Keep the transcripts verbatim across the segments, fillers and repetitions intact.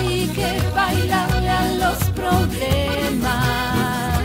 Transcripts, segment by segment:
hay que bailarle a los problemas,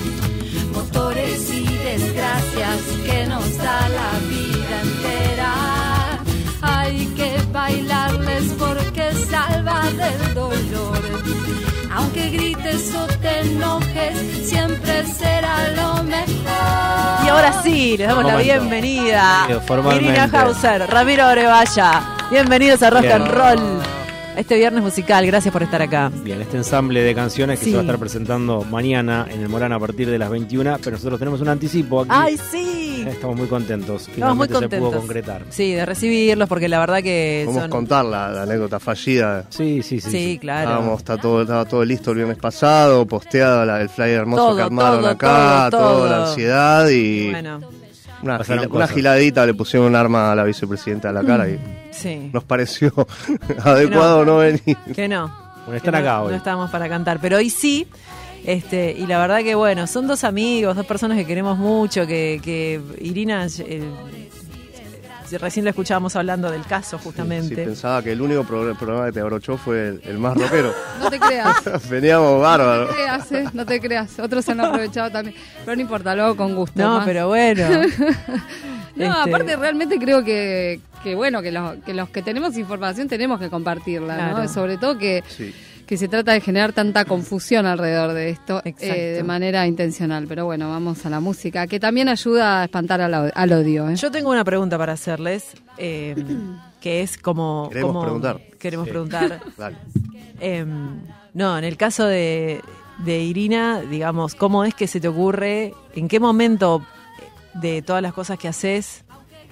motores y desgracias que nos da la vida entera. Hay que bailarles porque salva del dolor. Aunque grites o te enojes, siempre será lo mejor. Y ahora sí, les damos la bienvenida. Irina Hauser, Ramiro Orevalla. Bienvenidos a Rock Bien. and Roll. Este viernes musical, gracias por estar acá. Bien, este ensamble de canciones que sí. se va a estar presentando mañana en el Morán a partir de las veintiuna, pero nosotros tenemos un anticipo aquí. ¡Ay, sí! Estamos muy contentos. Estamos muy contentos. Se pudo concretar. Sí, de recibirlos, porque la verdad que Podemos son... contar la, la anécdota fallida. Sí, sí, sí. Sí, sí. claro. Estábamos, está todo, estaba todo listo el viernes pasado, posteado la, el flyer hermoso todo, que armaron todo, acá, todo, todo. toda la ansiedad y... Bueno. Una, gila, una giladita, le pusieron un arma a la vicepresidenta a la cara y sí. nos pareció adecuado no, no venir. Que no. Bueno, están acá no, hoy. No estábamos para cantar, pero hoy sí. Este, y la verdad que bueno, son dos amigos, dos personas que queremos mucho, que, que Irina, eh, recién la escuchábamos hablando del caso justamente. Sí, sí, pensaba que el único pro- programa que te abrochó fue el, el más rockero. No te creas. Veníamos bárbaros. No te creas, eh, no te creas. Otros se han aprovechado también. Pero no importa, luego con gusto. No, más. pero bueno. No, este... aparte realmente creo que, que bueno, que los, que los que tenemos información tenemos que compartirla, claro. ¿no? Sobre todo que, Sí. que se trata de generar tanta confusión alrededor de esto eh, de manera intencional. Pero bueno, vamos a la música, que también ayuda a espantar al, al odio. ¿eh? Yo tengo una pregunta para hacerles, eh, que es como... Queremos como, preguntar. Queremos sí. preguntar. Dale. Eh, no, en el caso de, de Irina, digamos, ¿cómo es que se te ocurre, en qué momento de todas las cosas que haces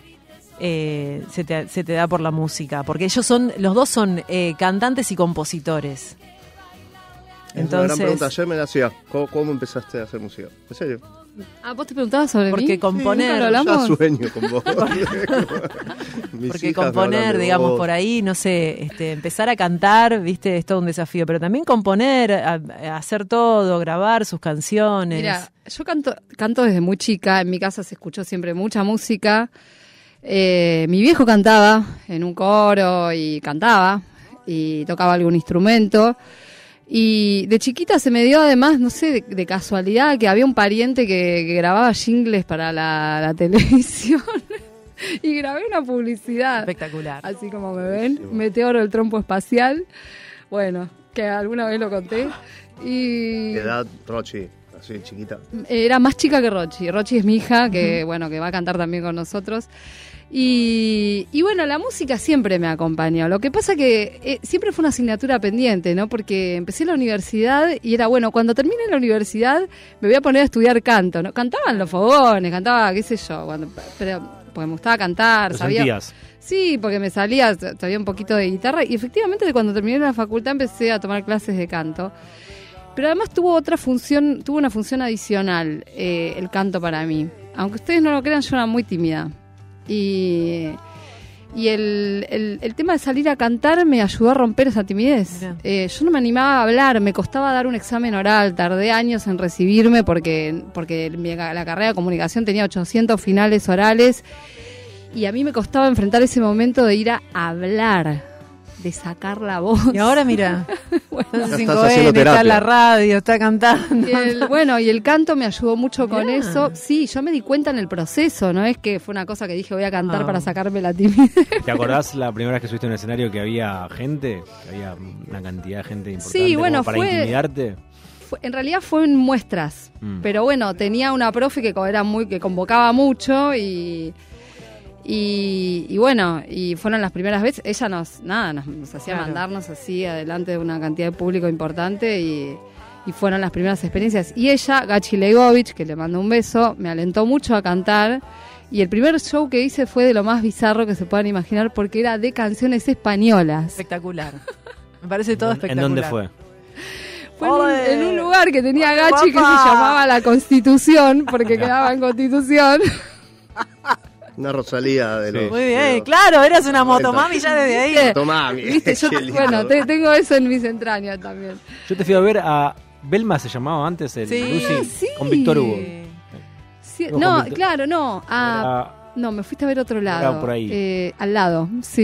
eh, se, te, se te da por la música? Porque ellos son, los dos son eh, cantantes y compositores. Es Entonces, una gran pregunta. Ayer me la hacía. ¿Cómo, ¿Cómo empezaste a hacer música? ¿En serio? Ah, ¿vos te preguntabas sobre porque mí? componer... ¿Nunca lo hablamos? Ya sueño con vos. Porque componer, digamos, por ahí, no sé, este, empezar a cantar, viste, es todo un desafío, pero también componer, a, a hacer todo, grabar sus canciones. Mira, yo canto, canto desde muy chica, en mi casa se escuchó siempre mucha música. Eh, mi viejo cantaba en un coro y cantaba y tocaba algún instrumento. Y de chiquita se me dio además, no sé, de, de casualidad, que había un pariente que, que grababa jingles para la, la televisión. Y grabé una publicidad. Espectacular. Así como me ven, Meteoro, el trompo espacial. Bueno, que alguna vez lo conté. Y edad, Rochi, así chiquita. era más chica que Rochi. Rochi es mi hija, que uh-huh. bueno, que va a cantar también con nosotros. Y, y bueno, la música siempre me acompañó. Lo que pasa que eh, siempre fue una asignatura pendiente, ¿no? Porque empecé la universidad y era, bueno, cuando termine la universidad me voy a poner a estudiar canto, ¿no? Cantaban los fogones, cantaba, qué sé yo, cuando, pero porque me gustaba cantar, ¿Lo sabía. sentías? Sí, porque me salía, sabía un poquito de guitarra y efectivamente cuando terminé la facultad empecé a tomar clases de canto. Pero además tuvo otra función, tuvo una función adicional, eh, el canto para mí. Aunque ustedes no lo crean, yo era muy tímida. Y, y el, el, el tema de salir a cantar me ayudó a romper esa timidez. Eh, yo no me animaba a hablar, me costaba dar un examen oral, tardé años en recibirme porque, porque mi, la carrera de comunicación tenía ochocientos finales orales y a mí me costaba enfrentar ese momento de ir a hablar, de sacar la voz. Y ahora mira, bueno, está, cinco ene, está en la radio, está cantando. Y el, bueno, y el canto me ayudó mucho con yeah. eso. Sí, yo me di cuenta en el proceso, no es que fue una cosa que dije voy a cantar oh. para sacarme la timidez. ¿Te acordás la primera vez que subiste a un escenario que había gente? Que había una cantidad de gente importante sí, bueno, como para fue, intimidarte. Fue, en realidad fue en muestras, mm. pero bueno, tenía una profe que era muy que convocaba mucho y... Y, y bueno, y fueron las primeras veces, ella nos, nada, nos, nos hacía claro. mandarnos así adelante de una cantidad de público importante y, y fueron las primeras experiencias. Y ella, Gachi Leibovich, que le mando un beso, me alentó mucho a cantar y el primer show que hice fue de lo más bizarro que se puedan imaginar porque era de canciones españolas. Espectacular, me parece todo espectacular. ¿En dónde fue? Fue en un, en un lugar que tenía Gachi que se llamaba La Constitución, porque quedaba en Constitución. Una Rosalía de los... Sí. Muy bien, de claro, eras una motomami ya desde ahí. Motomami. ¿Viste? Yo, bueno, te, tengo eso en mis entrañas también. Yo te fui a ver a... Belma se llamaba antes, el sí, Lucy, sí. con Víctor Hugo. Sí, no, Victor... claro, no. A, Era... No, me fuiste a ver otro lado. Era por ahí. Eh, al lado, sí.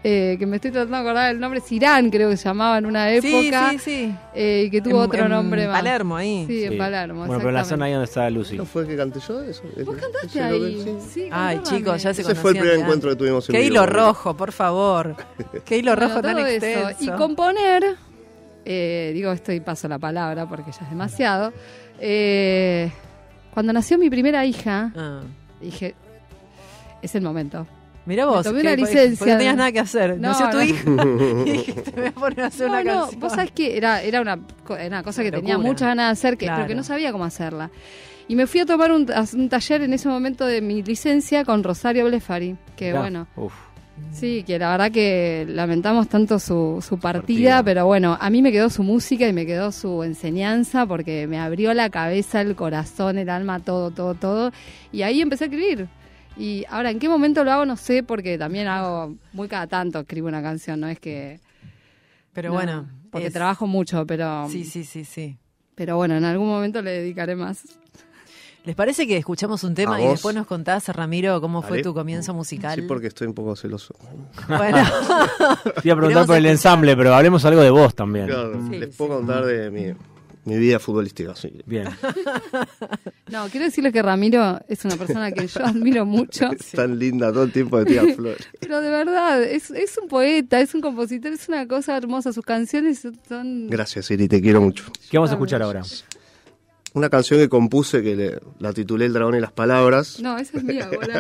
eh, que me estoy tratando de acordar el nombre, Cirán creo que se llamaba en una época. Sí, sí, sí. Eh, y que tuvo En- otro en nombre más. Palermo, ahí. Sí, Sí. en Palermo. Bueno, pero en la exactamente. zona ahí donde estaba Lucy. ¿No fue el que canté yo? Eso, Vos cantaste eso es lo que- ahí. sí. Sí, Ay, cantame. chicos, ya se Ese fue el conocían primer de encuentro que antes. tuvimos en Qué vivo. hilo rojo, por favor. Qué hilo Bueno, rojo tan todo eso. extenso. Y componer, eh, digo esto y paso la palabra porque ya es demasiado. Eh, cuando nació mi primera hija, Ah. dije, es el momento. Mirá vos, Me tomé que- una porque- licencia porque no tenías de- nada que hacer. No, Nació tu no. hija y dijiste, me voy a poner a hacer No, una no, canción. vos sabés que era, era una, co- era una cosa que tenía Locura. muchas ganas de hacer, que, pero Claro. que no sabía cómo hacerla. Y me fui a tomar un, a un taller en ese momento de mi licencia con Rosario Blefari, que Mirá. bueno, Uf. sí, que la verdad que lamentamos tanto su, su partida, partida. pero bueno, a mí me quedó su música y me quedó su enseñanza porque me abrió la cabeza, el corazón, el alma, todo, todo, todo. Y ahí empecé a escribir. Y ahora, ¿en qué momento lo hago? No sé, porque también hago muy cada tanto, escribo una canción, no es que... Pero no, bueno. porque es- trabajo mucho, pero... Sí, sí, sí, sí. Pero bueno, en algún momento le dedicaré más. ¿Les parece que escuchamos un tema ¿A y vos? después nos contás, Ramiro, cómo fue Dale. tu comienzo musical? Sí, porque estoy un poco celoso. Bueno, Te iba a preguntar Queremos por el escuchar. ensamble, pero hablemos algo de vos también. Claro, Sí, les sí. puedo contar de mi, mi vida futbolística. Sí. Bien. No, quiero decirles que Ramiro es una persona que yo admiro mucho. Es tan linda todo el tiempo de tía flores. Pero de verdad, es, es un poeta, es un compositor, es una cosa hermosa. Sus canciones son... Gracias, Iri, te quiero mucho. ¿Qué vamos a escuchar ahora? Una canción que compuse que le- la titulé El dragón y las palabras. No, esa es mía, boludo.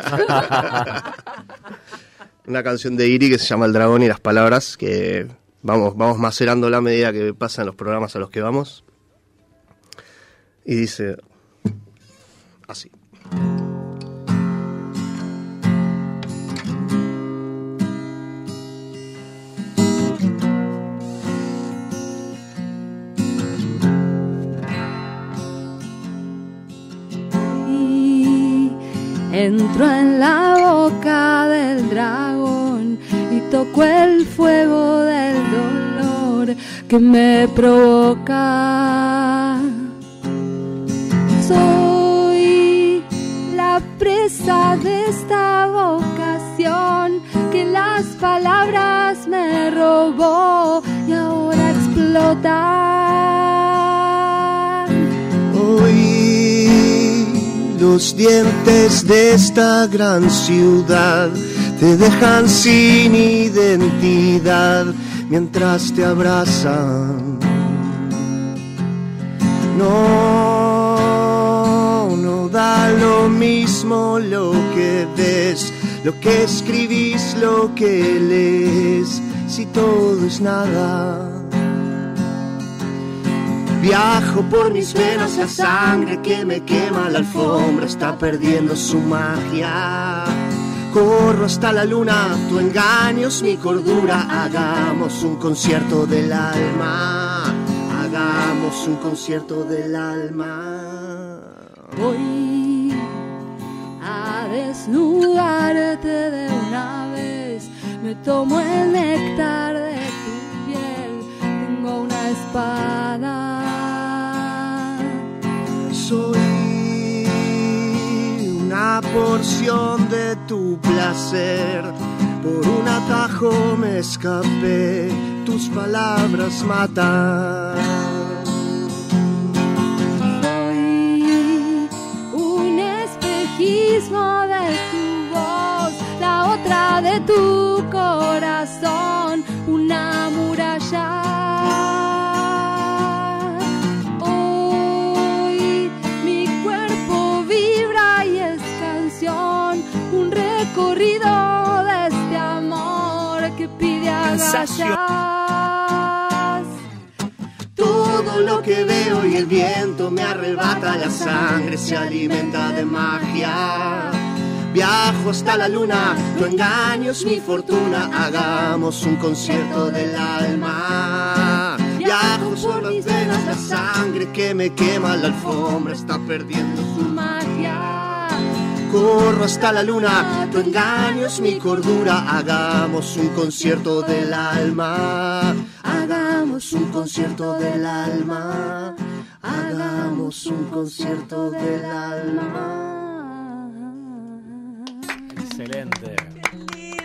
Una canción de Iri que se llama El dragón y las palabras, que vamos, vamos macerándola a medida que pasan los programas a los que vamos. Y dice así. Y entró en la boca del dragón y tocó el fuego del dolor que me provoca. Soy la presa de esta vocación que las palabras me robó y ahora explota. Hoy los dientes de esta gran ciudad te dejan sin identidad mientras te abrazan. No, no da lo mismo lo que ves, lo que escribís, lo que lees, si todo es nada. Viajo por mis venas, la sangre que me quema, la alfombra está perdiendo su magia. Corro hasta la luna, tu engaño es mi cordura. Hagamos un concierto del alma, hagamos un concierto del alma. Voy a desnudarte de una vez, me tomo el néctar de tu piel, tengo una espada. Soy una porción de tu placer, por un atajo me escapé, tus palabras matan. Soy un espejismo de tu voz, la otra de tu corazón, una muralla. Hoy mi cuerpo vibra y es canción, un recorrido de este amor que pide agallas. Todo lo que veo y el viento me arrebata, la sangre se alimenta de magia. Viajo hasta la luna, tu engaño es mi fortuna, hagamos un concierto del alma. Viajo por mis venas, la sangre que me quema, la alfombra está perdiendo su magia. Corro hasta la luna, tu engaño es mi cordura, hagamos un concierto del alma. Hagamos un concierto del alma, hagamos un concierto del alma. Excelente. Qué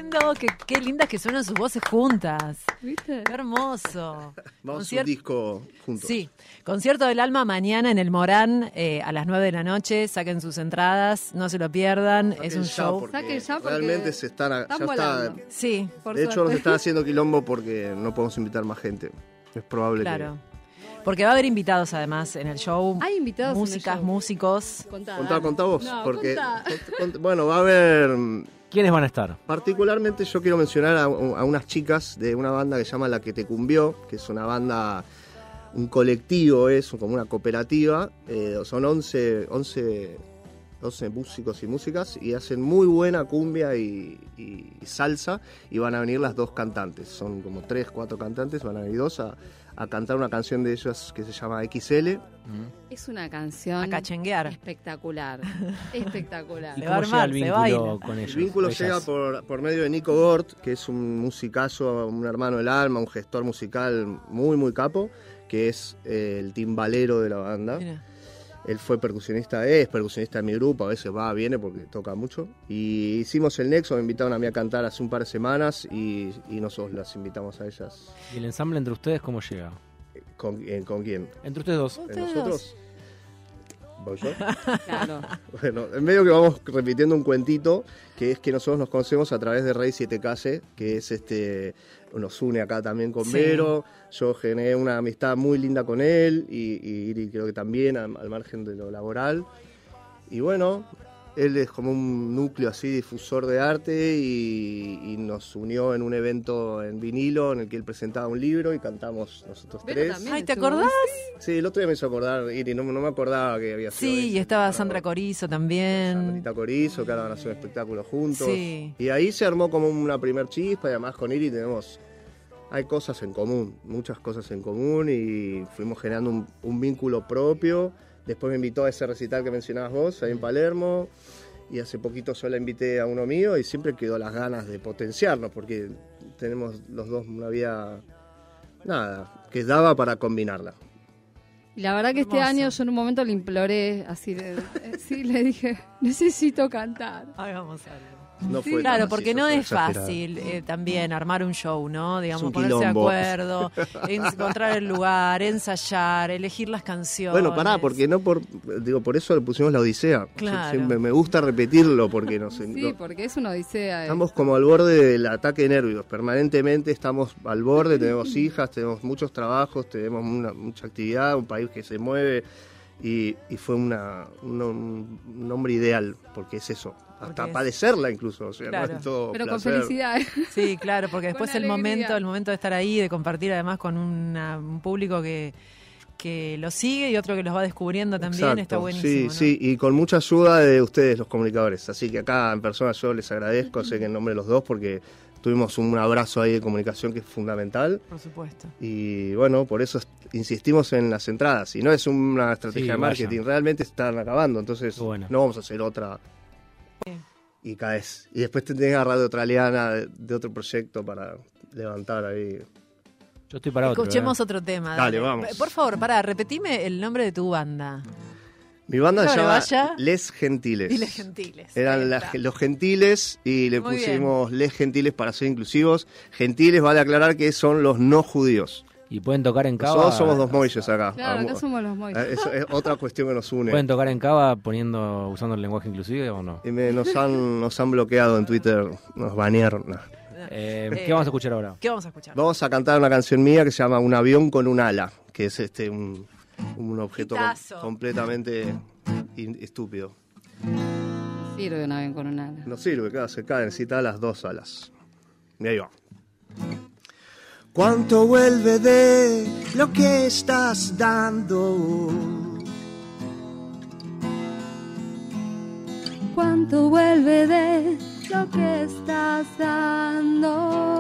lindo, qué, qué lindas que suenan sus voces juntas. ¿Viste? Qué hermoso. Vamos a Concier- un disco juntos. Sí, Concierto del Alma mañana en el Morán eh, a las nueve de la noche. Saquen sus entradas, no se lo pierdan. Saquen es un ya, show. porque Saquen ya porque realmente se están, a- están ya volando. está. Sí, Por De hecho, suerte. nos están haciendo quilombo porque no podemos invitar más gente. Es probable claro. Porque va a haber invitados además en el show. Hay invitados en el Músicas, show. músicos. Contá, que. Contá, dale. contá vos. No, porque, contá. cont- cont- bueno, va a haber. ¿Quiénes van a estar? Particularmente yo quiero mencionar a, a unas chicas de una banda que se llama La Que Te Cumbió, que es una banda, un colectivo, es como una cooperativa. Eh, son once, once, once músicos y músicas y hacen muy buena cumbia y, y- y salsa, y van a venir las dos cantantes. Son como tres, cuatro cantantes, van a venir dos a, a cantar una canción de ellas que se llama X L. Es una canción A cachenguear. espectacular. Espectacular. Le ¿Y va a cómo llega armar, el se vínculo baila. con ellos? El vínculo ellas? llega por, por medio de Nico Gort, que es un musicazo, un hermano del alma, un gestor musical muy, muy capo, que es eh, el timbalero de la banda. Mira. Él fue percusionista, es percusionista de mi grupo, a veces va, viene porque toca mucho. Y hicimos el nexo, me invitaron a mí a cantar hace un par de semanas y, y nosotros las invitamos a ellas. ¿Y el ensamble entre ustedes cómo llega? ¿Con, eh, ¿con quién? Entre ustedes dos. ¿En Ustedes nosotros? ¿Voy yo? Claro. Bueno, en medio que vamos repitiendo un cuentito, que es que nosotros nos conocemos a través de Rey siete K, que es este, nos une acá también con Sí. Vero. Yo generé una amistad muy linda con él y, y Iri creo que también, al, al margen de lo laboral. Y bueno, él es como un núcleo así, difusor de arte, y, y nos unió en un evento en vinilo en el que él presentaba un libro y cantamos nosotros Vero tres. también Ay, ¿te estuvo. acordás? Sí, el otro día me hizo acordar, Iri, no, no me acordaba que había sido Sí, ese, y estaba pero- Sandra Corizo también. Sandrita Corizo, que ahora van a hacer un espectáculo juntos. Sí. Y ahí se armó como una primer chispa, y además con Iri tenemos, hay cosas en común, muchas cosas en común, y fuimos generando un, un vínculo propio. Después me invitó a ese recital que mencionabas vos, ahí en Palermo, y hace poquito yo la invité a uno mío, y siempre quedó las ganas de potenciarnos, porque tenemos los dos una vida, nada, que daba para combinarla. Y la verdad que este Hermoso. año yo en un momento le imploré, así, de, eh, sí, le dije, necesito cantar. Hagamos algo. No Sí. fue Claro, tan así, porque eso no fue es exagerado. fácil eh, también armar un show, ¿no? Digamos, un ponerse quilombo. de acuerdo, encontrar el lugar, ensayar, elegir las canciones. Bueno, pará, porque no por, digo, por eso le pusimos la Odisea. Yo Claro. siempre me gusta repetirlo porque no sé. Sí, no- porque es una odisea. eh. estamos como al borde del ataque de nervios. Permanentemente estamos al borde, tenemos hijas, tenemos muchos trabajos, tenemos una- mucha actividad, un país que se mueve. Y, y fue una, un, un nombre ideal, porque es eso. Hasta Porque es- padecerla incluso. O sea, Claro. no es todo Pero con placer. felicidad. eh. Sí, claro, porque Con después el alegría. momento, el momento de estar ahí, de compartir además con una- un público que, que lo sigue y otro que los va descubriendo también, Exacto, está buenísimo. Sí, ¿no? sí, y con mucha ayuda de ustedes, los comunicadores. Así que acá en persona yo les agradezco, sé que en nombre de los dos, porque tuvimos un abrazo ahí de comunicación que es fundamental. Por supuesto. Y bueno, por eso insistimos en las entradas. Y no es una estrategia Sí, de marketing, vayan. realmente están acabando. Entonces Qué bueno. no vamos a hacer otra. Y caes. Y después te tenés a Radio Australiana de, de otro proyecto para levantar ahí. Yo estoy para otro. Escuchemos ¿eh? otro tema. Dale, vamos. Por favor, pará, repetime el nombre de tu banda. Mi banda se Claro, llama vaya. Les Gentiles. Diles Gentiles. Eran Ahí las- está. los gentiles y le Muy pusimos Les Gentiles para ser inclusivos. Gentiles, vale aclarar que son los no judíos. Y pueden tocar en Cava. Nosotros somos dos moillos acá. Claro, acá Vamos. somos los mois. Eh, Eso es otra cuestión que nos une. ¿Pueden tocar en Cava poniendo, usando el lenguaje inclusive o no? Y me- nos, han, nos han bloqueado en Twitter, nos banearon. No. Eh, Eh, ¿Qué vamos a escuchar ahora? ¿Qué vamos a escuchar? Vamos a cantar una canción mía que se llama Un avión con un ala, que es este un, un objeto com- Hitazo. completamente in- estúpido. Sirve un avión con un ala. No sirve, claro, se cae, necesita las dos alas. Y ahí va. ¿Cuánto vuelve de lo que estás dando? ¿Cuánto vuelve de lo que estás dando?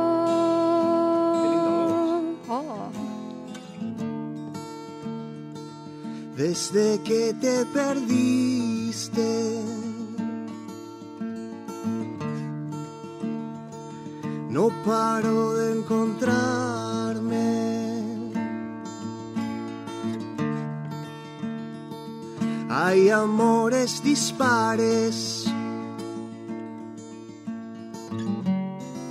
Oh, Desde que te perdiste, no paro de encontrarme. Hay amores dispares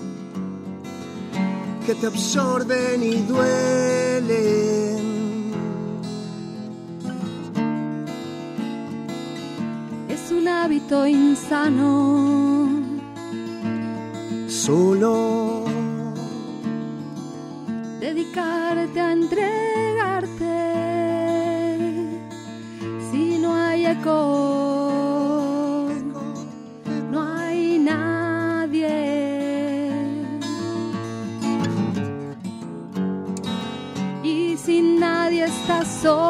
que te absorben y duelen. Es un hábito insano. Solo Dedicarte a entregarte. Si no hay eco, no hay nadie. Y sin nadie estás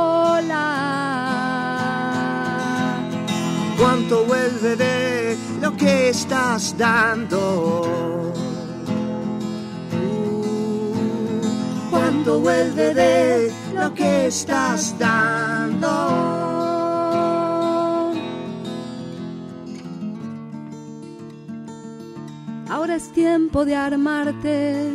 sola. cuánto vuelve de lo que estás dando. Cuánto vuelve de lo que estás dando. Ahora es tiempo de armarte.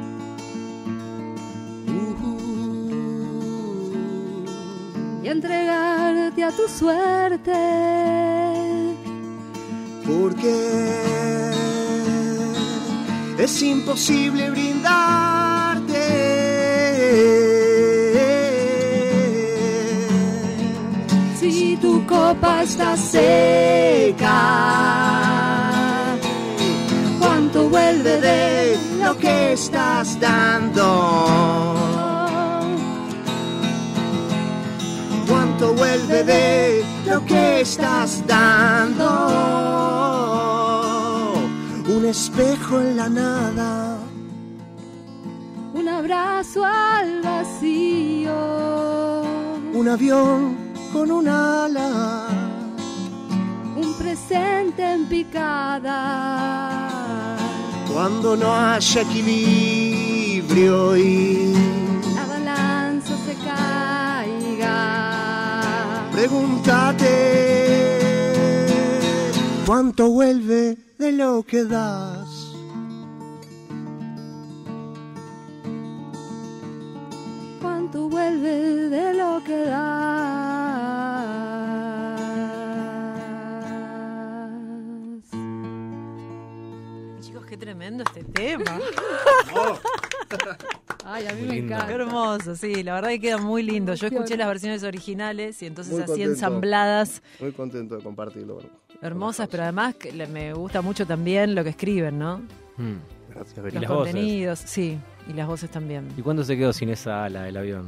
Y entregarte a tu suerte. Porque es imposible brindarte si tu copa está seca. Cuánto vuelve de lo que estás dando. Cuánto vuelve de lo que estás dando. Un espejo en la nada. Un abrazo al vacío. Un avión con un ala. Un presente en picada. Cuando no haya equilibrio y la balanza se caiga. Pregúntate cuánto vuelve de lo que das. Cuánto vuelve de lo que das. Chicos, qué tremendo este tema. Ay, a mí Muy me lindo. Qué encanta. hermoso, sí, la verdad que queda muy lindo. Yo escuché las versiones originales y entonces Muy así contento. ensambladas, Muy contento de compartirlo. con- hermosas, con pero además que le- me gusta mucho también lo que escriben, ¿no? Mm. Gracias, Y Beri. Los las voces. contenidos, sí, y las voces también. ¿Y cuándo se quedó sin esa ala del avión?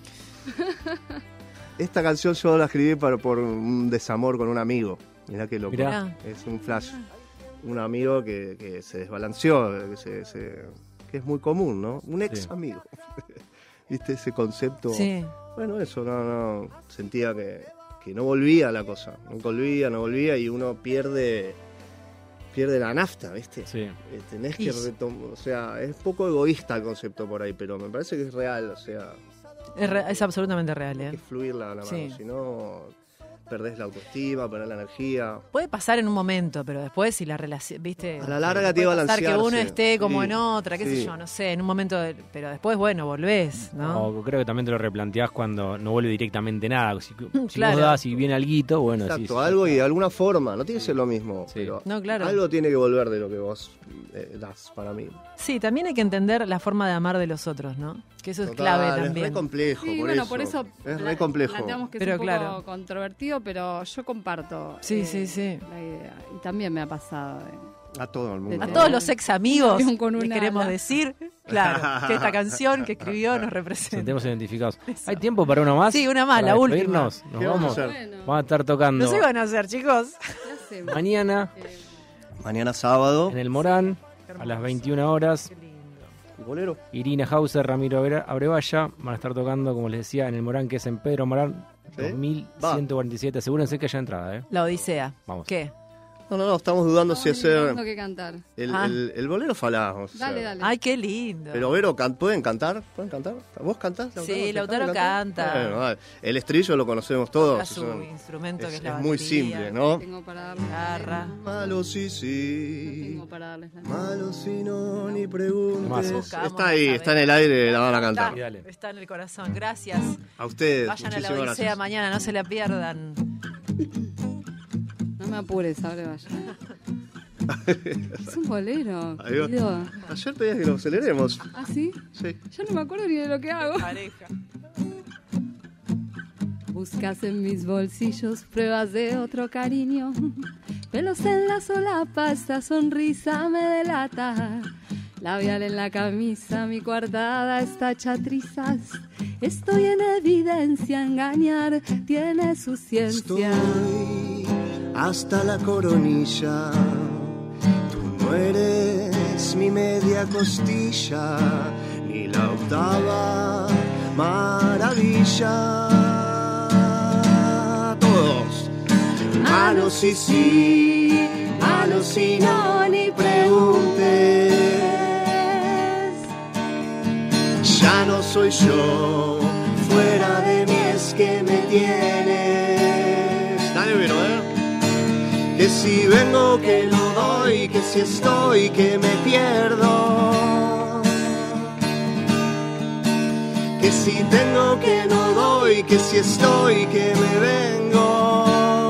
Esta canción yo la escribí para, por un desamor con un amigo. Mirá qué loco. Mirá. Es un flash. Un amigo que, que se desbalanceó, que, se, se- que es muy común, ¿no? Un ex Sí. amigo. ¿Viste ese concepto? Sí, Bueno, eso, no, no. Sentía que, que no volvía la cosa. No volvía, no volvía y uno pierde pierde la nafta, ¿viste? Sí. Eh, Tenés que Y- retomar. O sea, es poco egoísta el concepto por ahí, pero me parece que es real. O sea, es, re- es absolutamente real, hay ¿eh? que fluir la, la mano. Sí. Si no, perdés la autoestima, perdés la energía. Puede pasar en un momento, pero después si la relación, viste, A la larga te puede iba a pasar que balancearse. uno esté como Sí, en otra, qué sé sí. yo, no sé, en un momento, de- pero después, bueno, volvés, ¿no? O creo que también te lo replanteás cuando no vuelve directamente nada. Si, si Claro. vos das y viene alguito, bueno, sí, Exacto, sí, algo ya y de está. alguna forma. No tiene que ser lo mismo, Sí. pero No, claro. algo tiene que volver de lo que vos eh, das para mí. Sí, también hay que entender la forma de amar de los otros, ¿no? Que eso es Total, clave Es también. re complejo, Sí, por, bueno, eso. por eso Es pla- re complejo. planteamos que Pero es un claro. poco controvertido, pero yo comparto. Sí, sí, sí. La idea. Y también me ha pasado. eh. A todo el mundo. A De- todos los ex amigos Avión con les una queremos ala. decir, claro, que esta canción que escribió nos representa. Sentimos identificados. ¿Hay tiempo para una más? Sí, una más, Para la última. despedirnos. Nos ¿Qué vamos vamos. a hacer? Bueno, Vamos a estar tocando No sé qué van a hacer, chicos. ¿qué hacemos? mañana Eh, Mañana sábado. en el Morán a las veintiuna horas. ¿Y bolero? Irina Hauser, Ramiro Abre- Abrevaya van a estar tocando, como les decía, en el Morán, que es en Pedro Morán, ¿Sí? dos mil ciento cuarenta y siete. Asegúrense que haya entrada, ¿eh? La Odisea. Vamos. ¿Qué? No, no, no, estamos dudando si estamos hacer teniendo que cantar. el, Ah. el, el bolero falá. o sea. Dale, dale. Ay, qué lindo. Pero Vero, can- ¿pueden cantar? ¿Pueden cantar? ¿Vos cantás? Sí, ¿Te Lautaro sabe cantar? canta. Bueno, dale. El estribillo lo conocemos todos. Toca su son- instrumento, que es, es la es muy batería. simple, ¿no? Tengo para darles la Garra. Malo sí, sí. Tengo para darles la Malo si no, ni preguntes. Temazo. Buscamos, Está ahí, a está en ver. el aire, la van a Está, cantar. Dale. está en el corazón. Gracias. A ustedes, Vayan a la muchísimas Odisea gracias. mañana, no se la pierdan. No me apures, ahora vaya. Es un bolero. Ahí va. querido. Ayer pedías que lo aceleremos. ¿Ah, sí? Sí. Ya no me acuerdo ni de lo que hago. Pareja. Buscas en mis bolsillos pruebas de otro cariño. Pelos en la solapa, esta sonrisa me delata. Labial en la camisa, mi coartada está hecha trizas. Estoy en evidencia, engañar tiene su ciencia. Estoy hasta la coronilla. Tú no eres mi media costilla, ni la octava maravilla. Todos. Malo si sí, malo si no, ni preguntes. Ya no soy yo, fuera de mí es que me tienes. Dale, pero, ¿eh? Que si vengo que lo doy, que si estoy que me pierdo. Que si tengo que no doy, que si estoy que me vengo.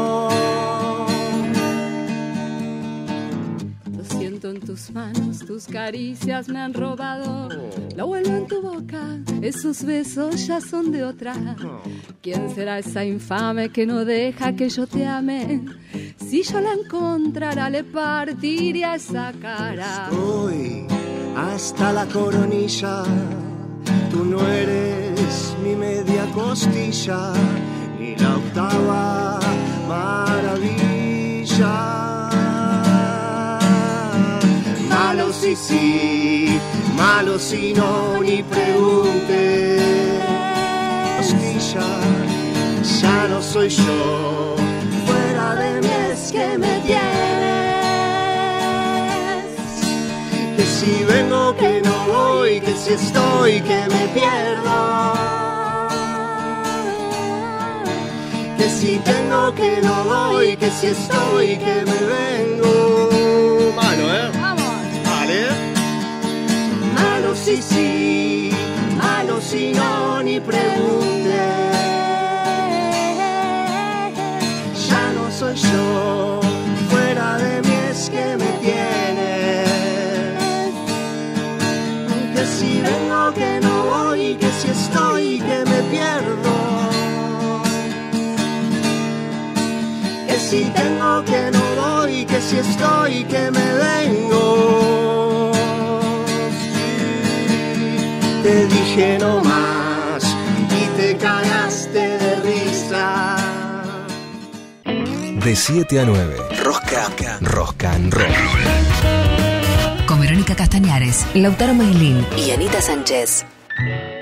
Lo siento en tus manos, tus caricias me han robado. Lo vuelvo en tu boca, esos besos ya son de otra. ¿Quién será esa infame que no deja que yo te ame? Si yo la encontrara, le partiría esa cara. Estoy hasta la coronilla. Tú no eres mi media costilla, ni la octava maravilla. Malo si sí, malo si no, ni preguntes. Costilla, ya no soy yo, fuera de mí es que me tienes. Que si vengo que no voy, que si estoy que me pierdo. Que si tengo que no voy, que si estoy que me vengo. Malo, ¿eh? Vale. Malo si sí, malo si no, ni preguntes. Ya no soy yo, fuera de mí es que me tienes. Que si vengo que no voy, que si estoy que me pierdo. Que si tengo que no voy, que si estoy que me vengo. Te dije no más y te cagaste de risa. De siete a nueve. Rosca. Rosca and Roll. Con Verónica Castañares, Lautaro Mailín y Anita Sánchez.